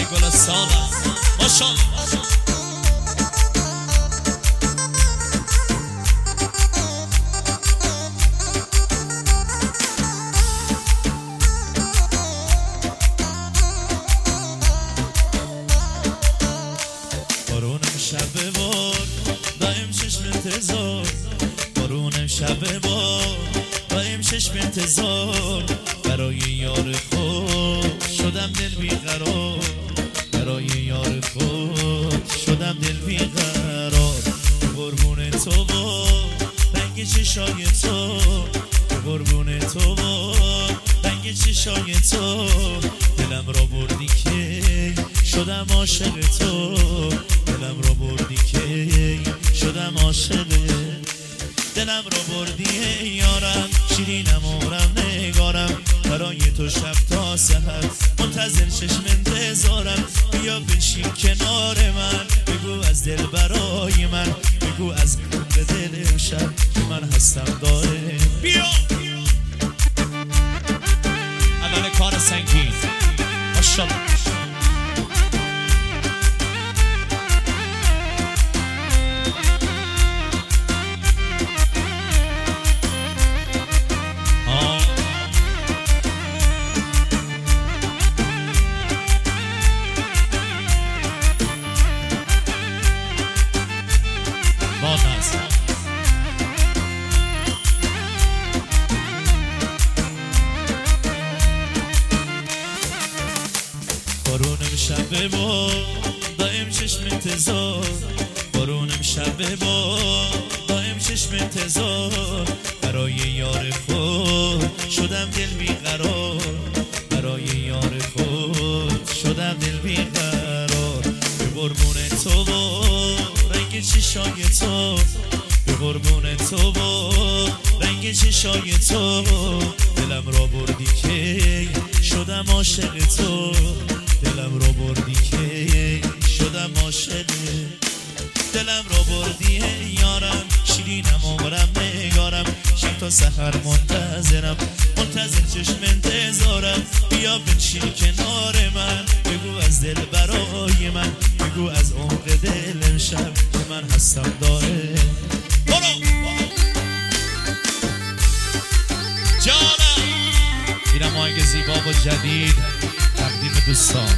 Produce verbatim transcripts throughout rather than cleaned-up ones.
ای گل سالا ماشاءالله. بارونم شب بار دایم چشم انتظار، بارونم شب بار دایم چشم انتظار، برای یار خود شدم دل بیقرار، برای یار خود شدم دل بیقرار. قربون تو و رنگ چشای تو، قربون تو و رنگ چشای تو، دلم را بردی که شدم عاشق تو، دلم را بردی که شدم عاشق، دلم را بردی یارم، شیرینم عمرم نگارم، برای تو شب تا سحر منتظر چشم انتظارم. بیا بنشین کنار من، بگو از دل برای من، بگو از به دل امشب که من هستم داره. بیا الان کار سنگین ماشاءالله. بارونم شب با دایم چشم انتظار، بارونم شب با دایم چشم انتظار، برای یار خود شدم دل بیقرار، برای یار خود شدم دل بیقرار. به قربون تو و رنگ چشای تو، به قربون تو و رنگ چشای تو، دلم را بردی که شدم عاشق تو، دلم را بردی که شدم عاشق، دلم را بردی یارم، شیرینم عمرم نگارم، شب تا سحر منتظرم، منتظر چشم انتظارم. بیا بنشین کنار من، بگو از دل برای من، بگو از عمق دل امشب که من هستم داره. برو جانم اینم آهنگ زیبا و جدید تقدیم دوستان.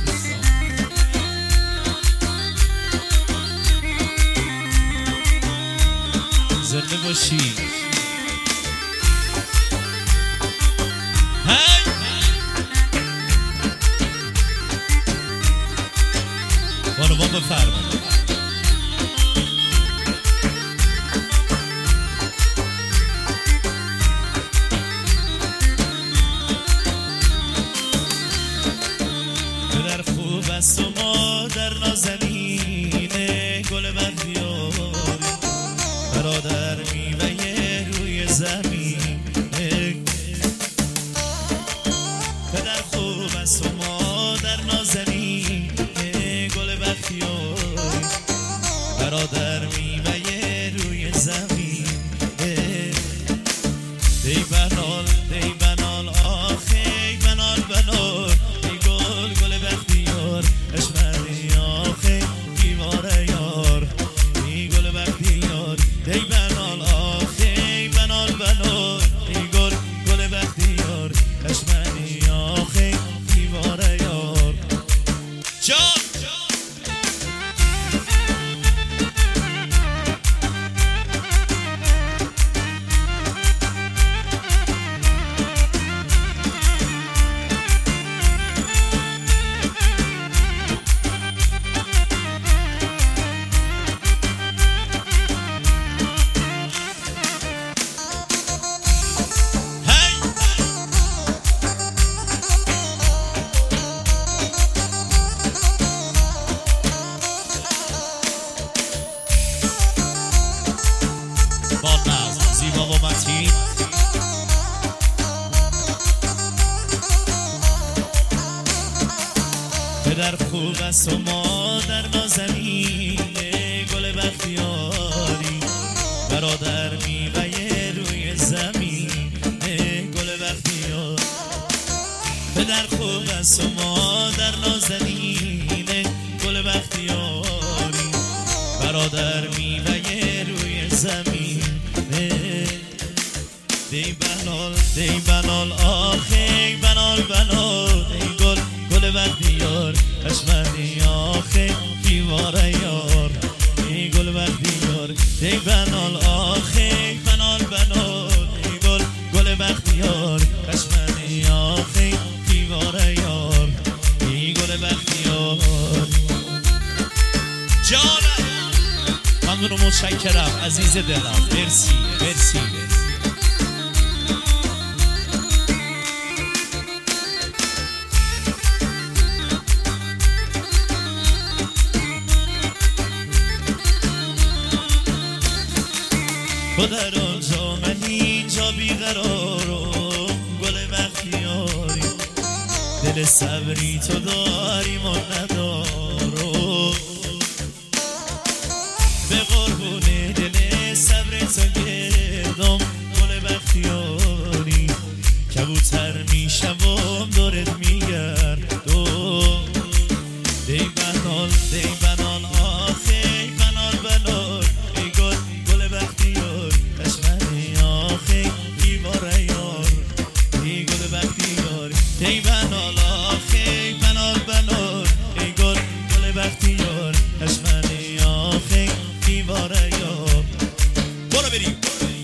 زنده باشی. هی بانوان بفرمایید. پدر خوب است و مادر نازنینه، گل بردیار برادر میوه روی زمینه. پدر خوب است و مادر نازنینه، گل بختیار برادر میوه روی زمینه. دی بنال دی بنال آخ ای بنال بنال، ای گل گل بختیار اشمری آخ ای دیواره یار، ای گل بختیار دی بنال آخ ای بنال بنال، ای گل گل بختیار اشمری آخ ای دیواره یار. جان زیبا و متین. پدر خوب است و مادر نازنینه، گل بختیاری برادر میوه روی زمینه، گل بختیار. پدر خوب است و مادر نازنینه، وقتی یار اشمنی آخه دیواره یار ای گل وقتی یار ای بنال آخه بنال بنال ای گل گل وقتی یار اشمنی آخه دیواره یار ای گل وقتی یار جانم ممنون و متشکرم عزیز دلم مرسی مرسی تو در آنجا من اینجا بیقرارم گل بختیاری دل صبری تو داری ما ندارم به قربون دل صبر تو گردم گل بختیاری کبوتر میشم دورت میگردم دی بنال دی بنال آخه بنال بنال ای گل گل بختیار اشمنی آخه دیواره یار ای گل بختیار دی بنال آخه بنال بنال ای گل گل بختیار اشمنی آخه دیواره یار برو بریم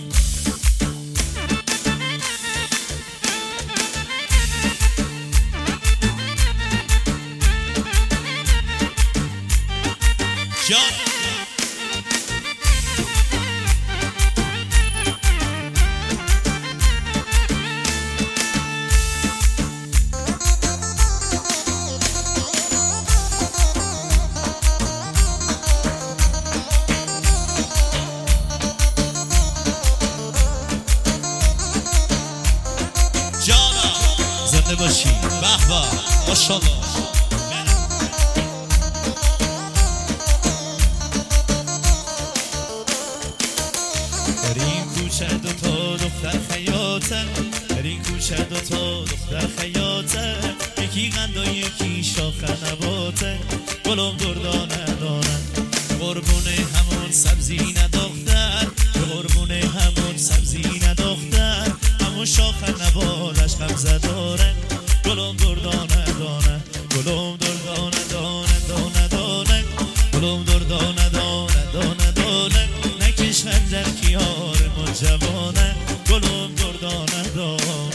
جان زنده باشی به به ماشاءالله در این کوچه دوتا دختر خیاطن در این کوچه دوتا دختر خیاطن یکی قند و یکی شاخه نباتن گلم دردانه دانن قربون همون سبزی ندختر قربون همون سبزی ندختر همون شاخه نبالش غمزه دارن گلم دردانه دانن گلم دردانه دانه دانه دانه گلم دردانه دانه دانه دانه نکش خنجر کیار ما جوانه گلم دردانه دانه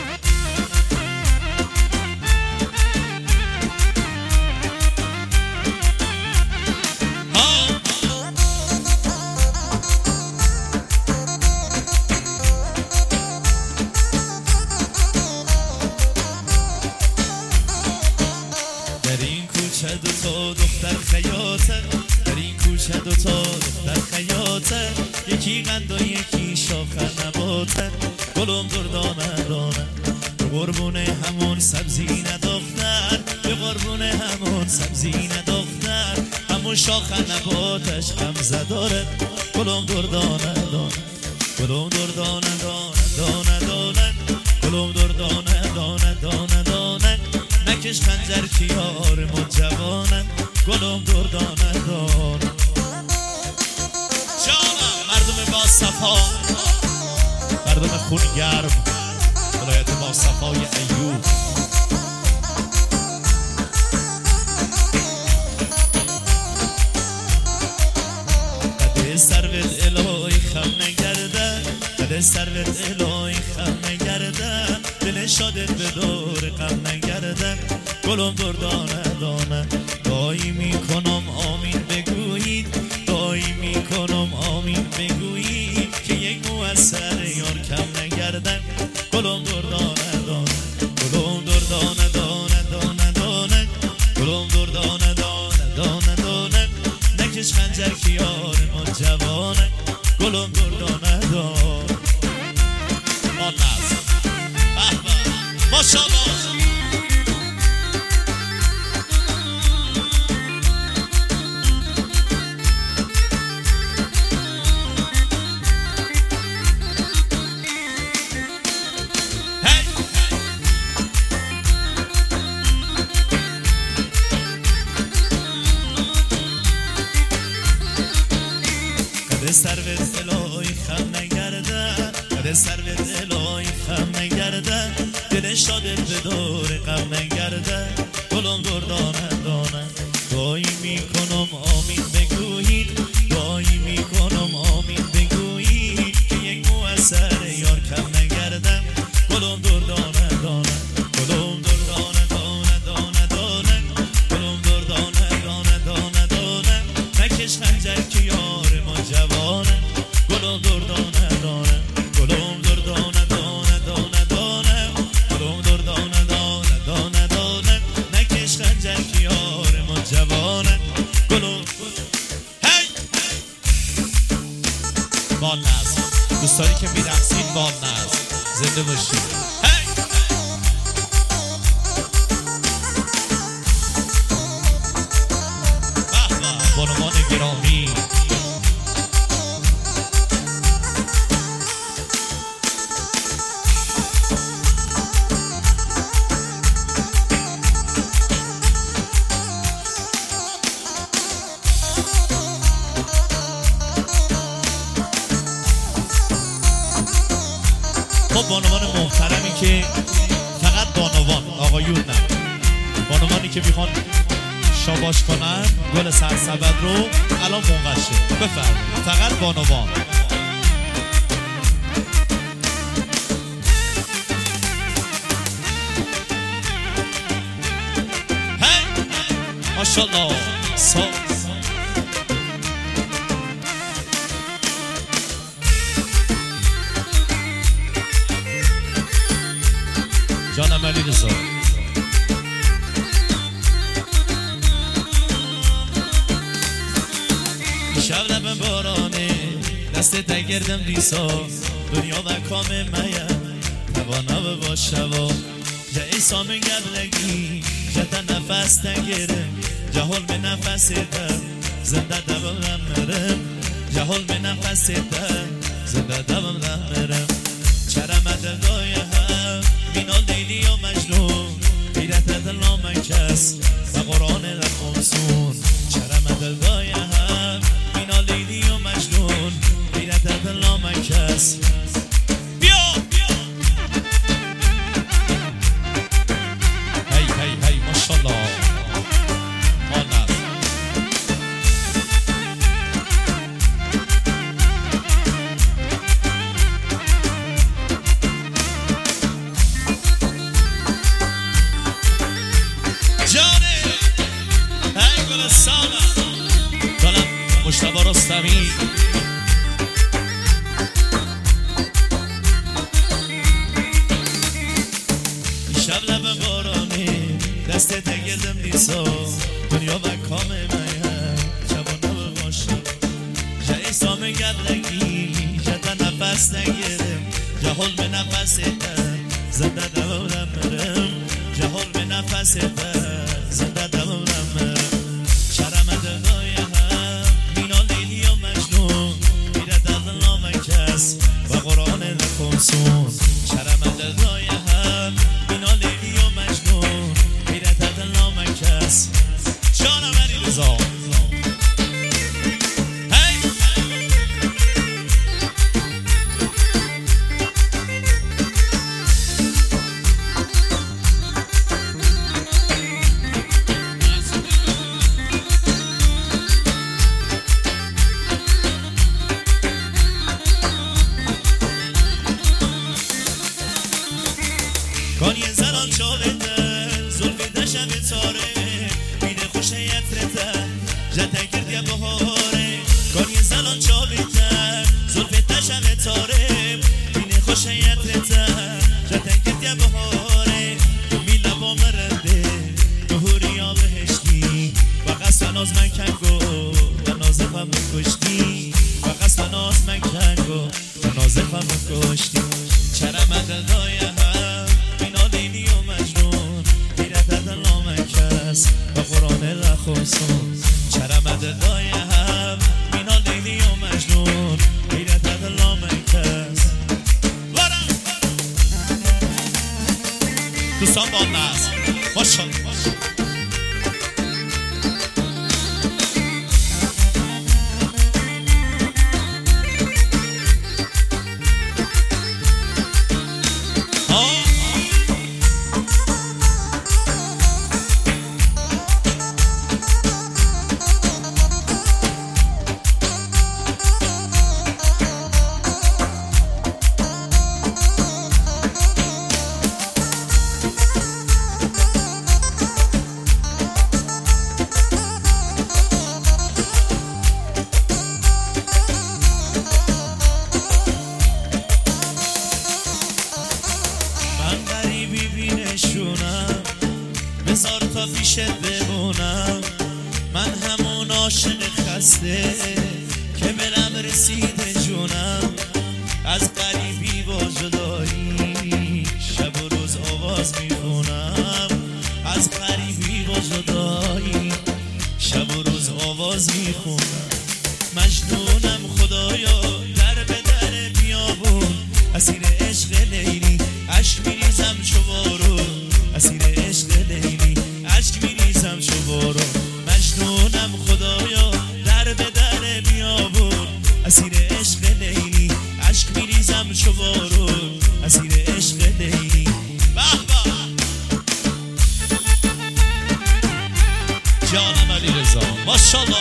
دوتا دختر خیاطه در این کوچه دوتا دختر خیاطه یکی قند و یکی شاخه نباته گلم دردانه دانه قربون همون سبزی ندختر به قربون همون سبزی ندختر همون شاخه نباتش غمزه داره گلم دردانه دانه گلم دردانه دانه دانه دانه گلم دردانه دانه دانه دانه نکش خنجر کیار ما جوانه گلم دردانه دانه جانم مردم با صفا مردم خون گرم ولایت با صفای ایوب قد سروت الهی خم نگرده قد سروت الهی خم نگرده دل شادت به دور غم نگرده گلم دردانه دانه دایی میکنم آمین بگویید دایی میکنم آمین بگویید که یک موثر یار کم نگردن گلم دردانه دانه گلم دردانه دانه دانه دانه گلم دردانه دانه دانه دانه نکش خنجر کیار ما جوانه گلم دردانه دانه ما نزد به به ماشاءالله سروت الهی خم نگرده قد سروت الهی خم نگرده دل شادت به دور غم نگرده گلم دردانه دانه دعایی میکنم آمین بگویید دعایی میکنم آمین بگویید که یک مو از سر یار کم نگردم گلم دردانه دانه گلم دردانه دانه دانه دانه گلم دردانه دانه دانه دانه نکش خنجر که یار ما جوانه گلم دردانه دانه گلم دردانه دانه دانه دانه گلم دردانه دانه دانه دانه نکش خنجر که یار ما جوانه گلم هی بال نزد دوستانی که میرقصید بال نزد زنده باشید بانوان گرامی خب بانوان محترمی که فقط بانوان آقایون نه بانوانی که میخوان شاباش کنن گل سرسبد رو الان منقشه بفرمایید فقط بانوان هی ماشاءالله سا جانم علی رضا شب لبم بارانه دست تگردم دیسا دنیا و کام میم توانا با شوا جا ایسا من گبلگی جتا نفس تگرم جهول به نفس دم زنده دبم مرم جهول به نفس دم زنده دبم مرم چرم دلای هم بینال دیلی و مجنون بیرت دل من کس و قرآن لخمسون چرم دلای هم بینال دیلی و مجنون بیرت دل من کس بیا هی هی هی ماشالله مانم مشتبه رستمی شب لب بارانی دست تگردم دیسا دنیا و کام میم جوانه باشم جا ایسا من گبلگی جتا نفس نگیرم جهول به نفس دم زنده دوام مرم جهول به نفس دم زنده دوام مرم شرم دلای و قرآن لخمسون شرم دلای هم بینا لیلی و مجنون بیرت دل نام کس جانم علی رضا هی کانی زلال چالته زلفی دشم تاره بیده خوش یترته جته کردی بهاره کانی زلال چالته زلفی دشم تاره بیده خوش یترته جته کردی بهاره می لبا مرده نهوری یا بهشتی و قصد ناز من کنگو و نازفم کشتی و قصد ناز من کنگو و نازفم کشتی چرم دلای هم لیلی و مجنون بیرت دل نام کس و قرآن لخمسون چرم دلای هم بینا لیلی و مجنون بیرت دل نام کس دوستان با ناز ماشاءالله پیشت بمونم، من همون عاشق خسته که برم رسیده جونم. از غریبی و جدایی شب و روز آواز میخونم، از غریبی و جدایی شب و روز آواز میخونم. مجنونم خدایا در به در بیابون، اسیر عشق لیلی عشق میریزم چو بارون، اسیر عشق لیلی عشق میریزم چو بارون. مجنونم خدایا در به در بیابون، اسیر عشق لیلی عشق میریزم چو بارون، اسیر عشق لیلی. به به جانم علی رضا ماشاءالله.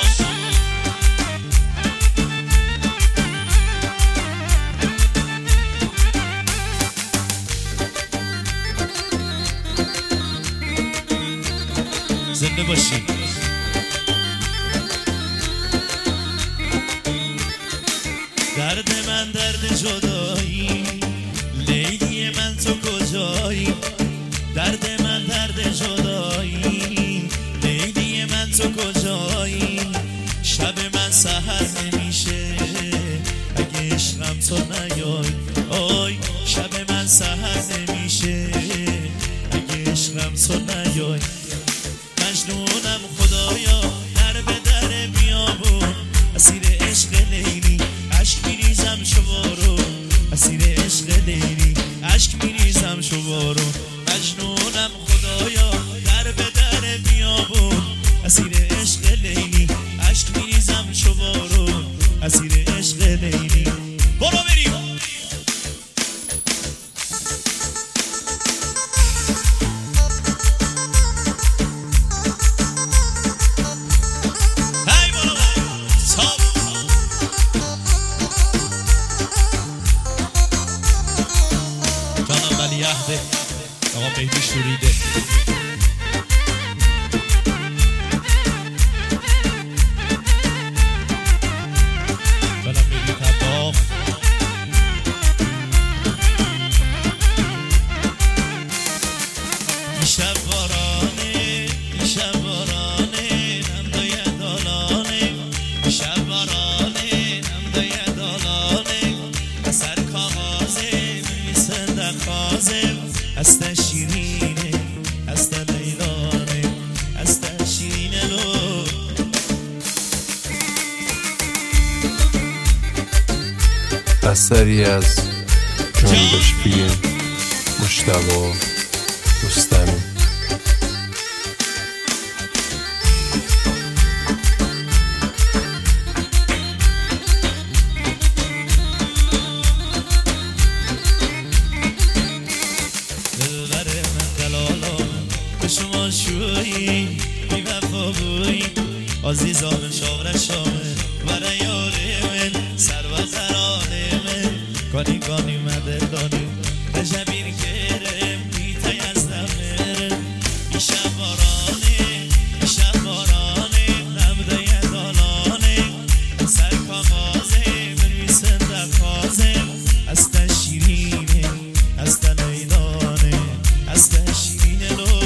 زنده باشی. درد من درد جدایی، لیلی من تو کجایی؟ درد من درد جدایی، لیلی من تو کجایی؟ شب من سحر نمیشه اگه عشقم تو نیای، آی شب من سحر نمیشه اگه عشقم تو نیای. مجنونم خدایا در به در بیابون، اسیر عشق لیلی عشق میریزم چو بارون، اسیر عشق لیلی عشق میریزم چو بارون. مجنونم خدایا در به در بیابون، اسیر عشق لیلی عشق میریزم چو بارون، اسیر عشق لیلی. برو بریم. آقا مهدی شوریده بلم مهدی تباخ. دیشب بارانه دیشب بارانه نمدای دالانه، دیشب بارانه نمدای دالانه. اثر کاغازه میسند خوازه، است شیرینه است لیلانه است شیرینه لو. اثری از جنبش فیلم مجتبی رستمی. شما شویی بی وفا بویی عزیزان شاور شامه برای یاره من سر و قرانه من کانی کانی مدلانی رجبیر کرم بیتای از دمره. بیشب بارانه بیشب بارانه نمده یدالانه، سر کامازه بنویسن دقازه. است شیرینه است لیلانه است شیرینه لو.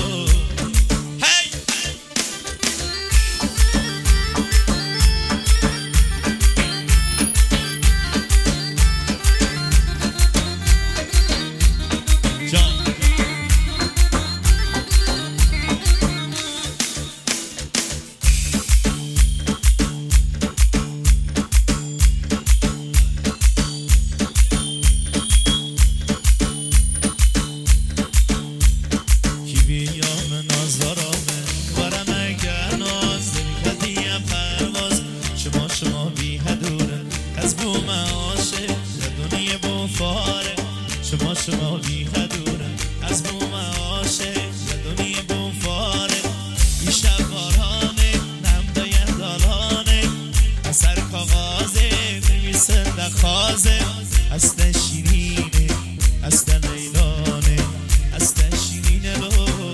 شما شما بی خدوره از بوم عاشق دنیا بوم فاره. بیشب بارانه نمدای دالانه، اثر کاغازه نویسن دخازه. است شیرینه است لیلانه است شیرینه لو.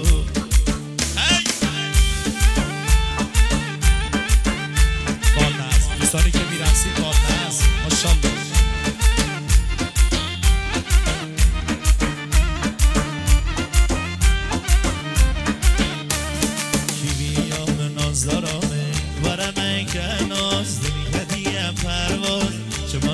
بالناز دوستانی که میرقصید بالناز ماشاءالله.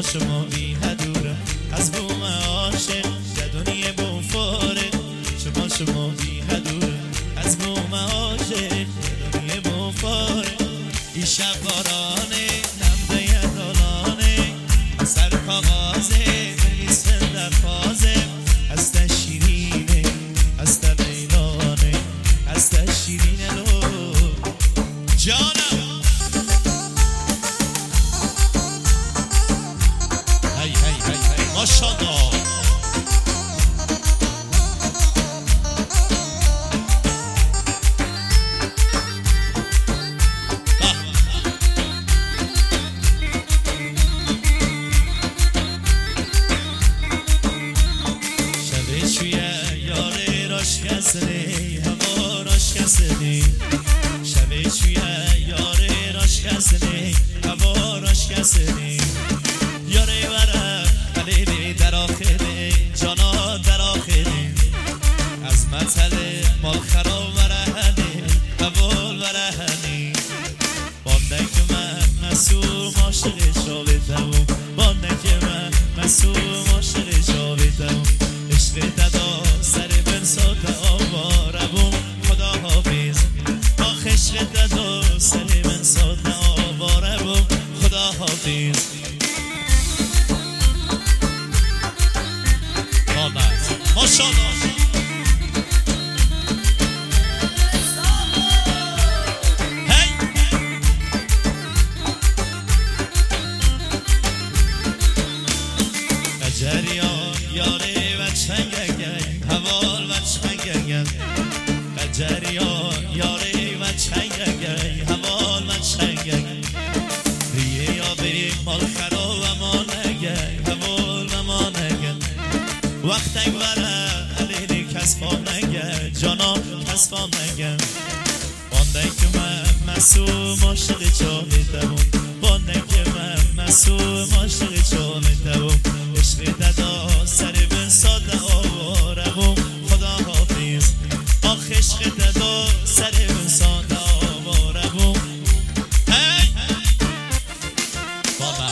شما بی هدوره از بوم عاشق گدونی بوم فاره شما شما بی هدوره از بوم عاشق گدونی بوم فاره این شب بارانه نمده یدالانه سر کاغازه نویسن در فازه از تشیرینه از تلیلانه از تشیرینه لو جانم هی هی هی هی ماشاءالله کسنی هوا راش کسنی شبه چویه یاره راش کسنی هوا راش کسنی یاره وره خلیلی در آخری جانا در آخری از مطل مال خراب ورهنی قبول ورهنی بانده که من مسوم عاشق شاویدم بانده که من مسوم عاشق شاویدم عشق ددا سر من ساده آوارم خدا حافظ آخ عشق ددا سر من ساده آوارم خدا حافظ آمد ماشاءالله یاره و چنگگن حوال و چنگگن قجریان یاره و چنگگن حوال و چنگگن ریه یا بریم مال خرا و ما نگن حوال و ما نگن وقت اگوره علیلی کسفام نگن جانا کسفام نگن بانده که من مسوم عاشق چاهیدم بانده که من مسوم عاشق چاهیدم عشق ددا سر من ساده آوارم خدا حافظ آخ عشق ددا سر من ساده آوارم هی بابا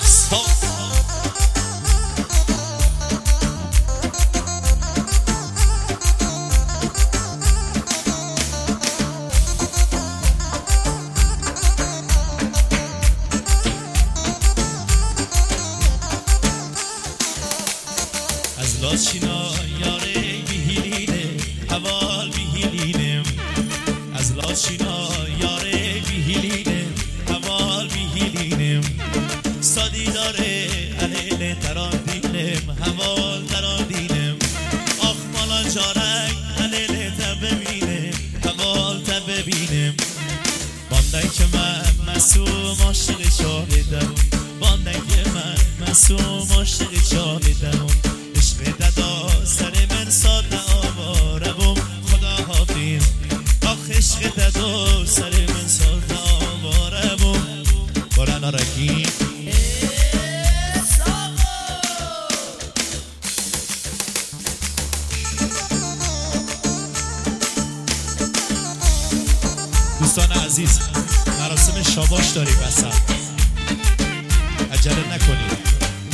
از لاشینا یاره بیهیلینه حوال بیهیلینه از لاشینا یاره بیهیلینه حوال بیهیلینه سادی داره علیل دران دینم حوال دران دینم آخ مالا جارک علیل تب ببینم حوال تب ببینم بانده که من مسوم عاشق شاهدم بانده که من مسوم عاشق شاهدم عشق ددا سر من ساده آوارم خدا حافظ آخ عشق ددا سر من ساده آوارم قرآن رکی دوستان عزیز مراسم شاباش داریم وسط عجله نکنید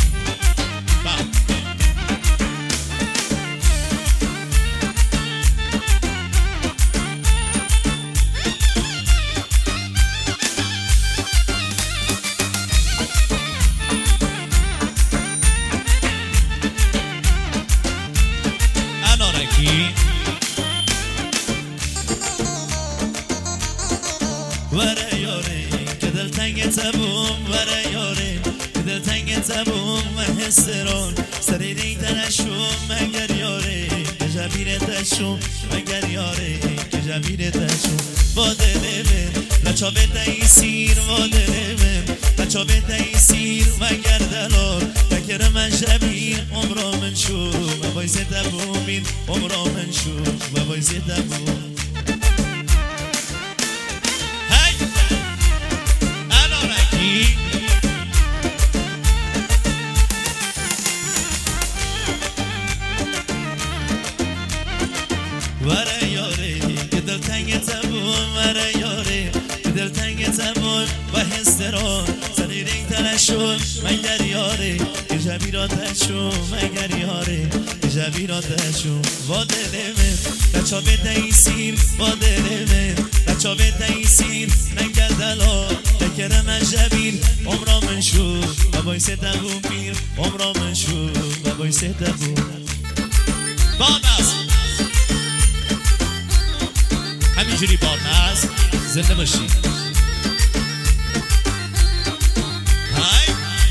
وره یاره که دل تنگ تبوم وره یاره که دل تنگ تبوم و حسران سری دیتنشون مگر یاره که جبیر تشون مگر یاره که جبیر تشون با دل من لچا به تیسیر با دل من لچا به تیسیر مگر دلار فکر من جبیر عمرا من شو و بایز تبومین عمرا من شو و بایز تبوم وره یاره که دل تنگ تبون وره یاره که دل تنگ تبون و حس استران سری رنگ ترشون مگر یاره که جبی را تشون مگر یاره که جبی را تشون با دل من بچا به تیسیر با دل من بچا به تیسیر نگر دلا تکر من جبیر عمرا من شو و باعث دبون پیر عمرا من شو و باعث دبون بانز همینجوری بانز زنده باشی های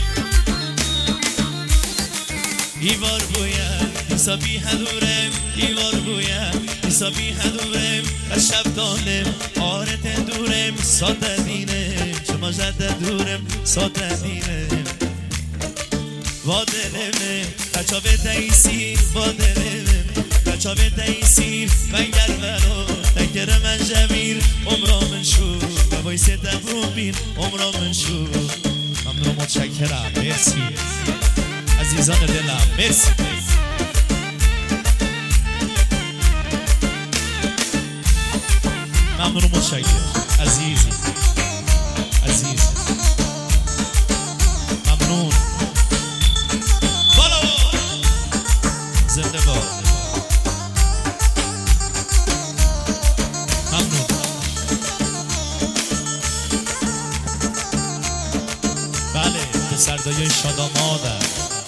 ایوار بویم حسابی هدورم ایوار بویم حسابی هدورم و شب دانم آرت دورم ساده دینم شما جد دورم ساده دینم با دلمه بچا به تیسیر با دلمه بچا به تیسیر بنگر ولو تکر من جمیر عمرا من شو و باعث دبون بین عمرا من شو ممنون متشکرم مرسی عزیزان دلم مرسی ممنون متشکرم عزیزی عزیز ممنون بالا زنده باد ممنون بله پسردای شادامادم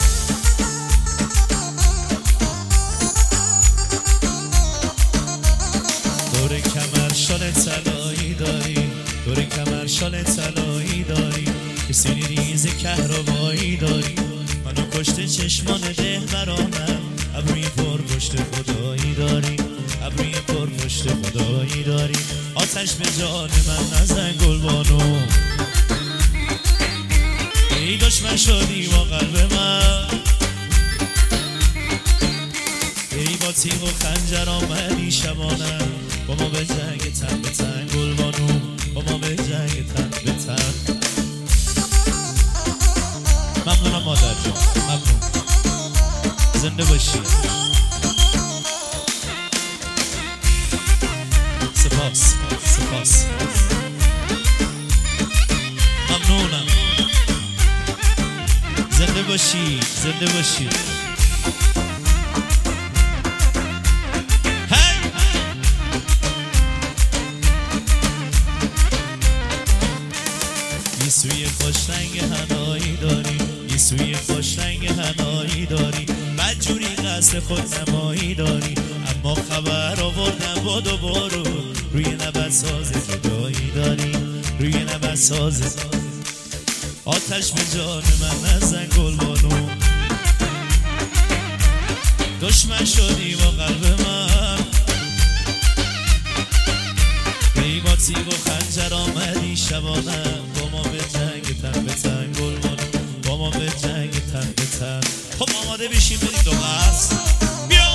دور کمر شال طلایی داری دور کمر شال طلایی داری که سری ریز کهربایی داری منو کشته چشمان ده برامم ابروی پر پشت خدایی داری ابروی پر پشت خدایی داری آتش به جان من نزن گلبانو ای دشمن شدی با قلب من ای با تیغ و خنجر آمدی شبانم با ما به جنگ تن به تن گلبانو با ما به جنگ تن به تن ممنونم مادر جان ممنون زنده باشی سپاس سپاس ممنونم زنده باشی زنده باشی یه سوی خوش رنگ هنایی داری یه سوی خوش رنگ هنایی داری بدجوری قصد خود نمایی داری اما خبر آوردم باد و بارو روی نبض ساز جدایی داری روی نبض ساز آتش به جان من نزن گلبانو دشمن شدی با قلب من ای با تیغ و خنجر آمدی شبانم با ما به جنگ تن به تن گلبانو با ما به جنگ تن به تن خب آماده بشیم بریم دو قصد بیا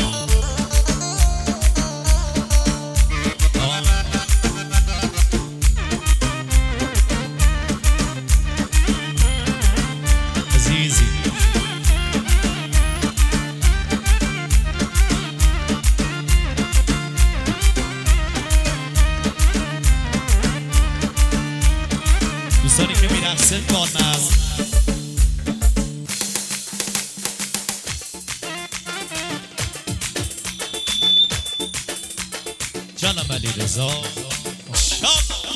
عزیزی دوستانی که میرقصن با نظم جانم علی رضا ماشاءالله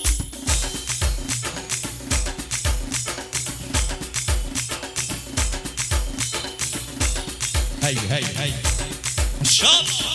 هی هی هی ماشاءالله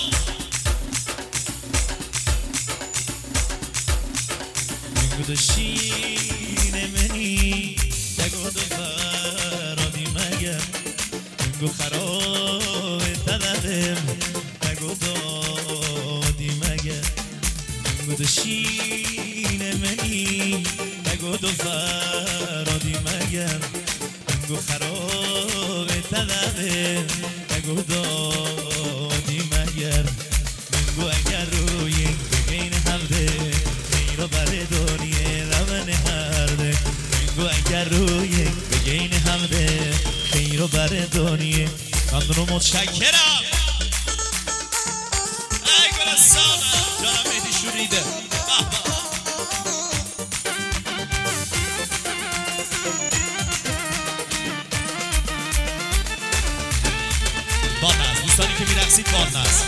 میگو دشین منی نگو دو فرادی مگم میگو خراب طلبم نگو دادی مگم میگو دشین منی نگو دو فرادی مگم میگو خراب طلبم نگو دادی مگر میگو اگر روی بگین حمده خیرا بره دنیه رمن هرده میگو اگر روی بگین حمده خیرا بره دنیه ممنون و متشکرم ای گلستانم جانم مهدی شوریده بانست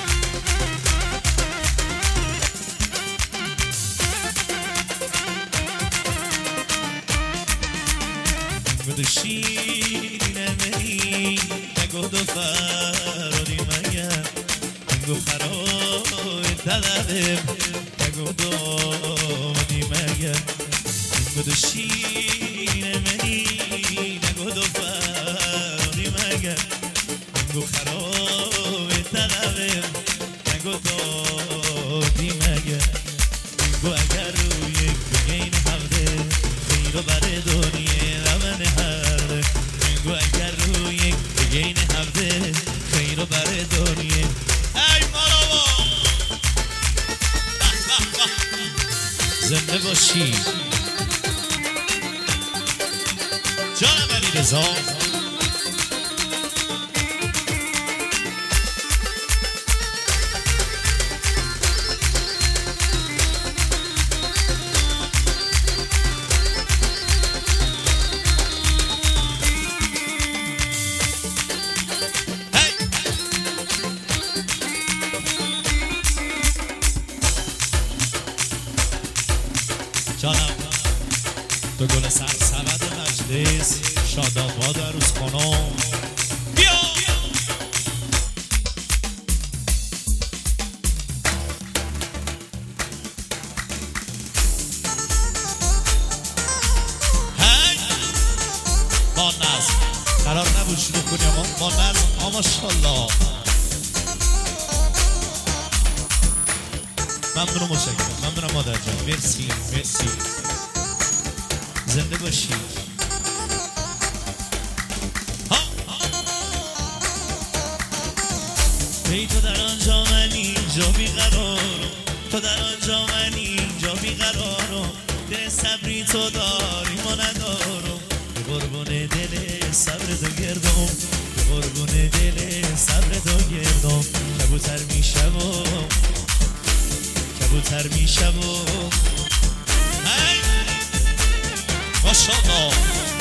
گدو شیرینه منی نگو دو فراری مگر نگو خرای دلم نگو دو منی مگر گدو شیرینه منی نگو دو فراری مگر نگو خرای دلم نگو دو دی مگر نگو اگر روی بگین حوله خیرو بر دنیا من هر نگو اگر روی بگین حوله خیرو بر دنیا ای مالاوا زنده باشی جانم علی رضا جانم تو گل سر سبد مجلس شاداباد عروس خانم بیا هی با نظم قرار نبود شروع کنیم با نظم آ ماشالله ممنونم متشکرم ممنونم مادر جان مرسی مرسی زنده باشی ای تو در آنجا من اینجا بیقرارم تو در آنجا من اینجا بیقرارم دل صبری تو داری ما ندارم قربون دل صبر تو گردم قربون دل صبر تو گردم کبوتر میشم کبوتر میشم هی ماشاءالله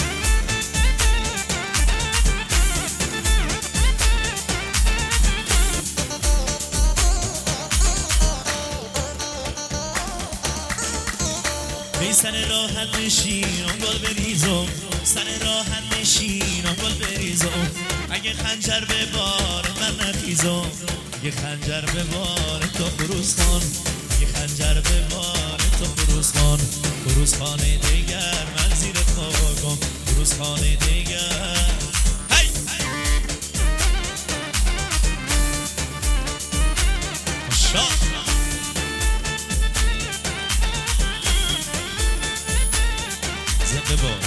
بی سر راحت نشینم گل بریزم سر راحت نشینم گل بریزم اگه خنجر به بار من نخیزم یه خنجر به بار تو فروز خان یه خنجر به بار تو فروز خان فروز خانه دیگر من زیر خاکم فروز خانه دیگر هی ماشاءالله زنده باد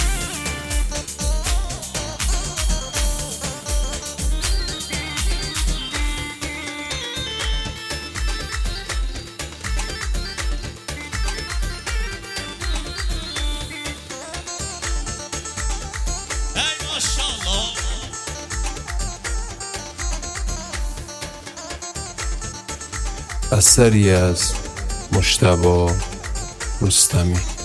اثری از مجتبی رستمی.